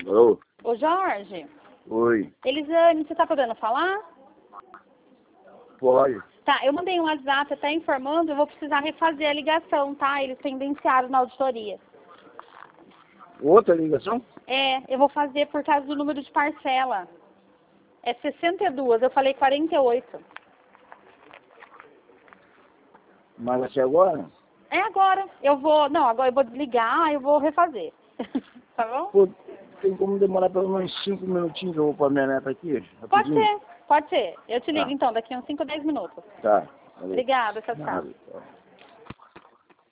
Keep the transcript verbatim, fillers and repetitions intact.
Alô? Ô, Jorge. Oi. Elisane, você tá podendo falar? Pode. Tá, eu mandei um WhatsApp até informando, eu vou precisar refazer a ligação, tá? Eles pendenciaram na auditoria. Outra ligação? É, eu vou fazer por causa do número de parcela. É sessenta e dois, eu falei quarenta e oito. Mas vai ser agora? É agora. Eu vou, não, agora eu vou desligar, eu vou refazer. Tá bom? Pô, tem como demorar pelo menos cinco minutinhos que eu vou pôr minha neta aqui? Pode Rapidinho? ser, pode ser. Eu te ligo Tá. então, daqui uns cinco, dez minutos. Tá. Valeu. Obrigada, tchau, tchau. Nada.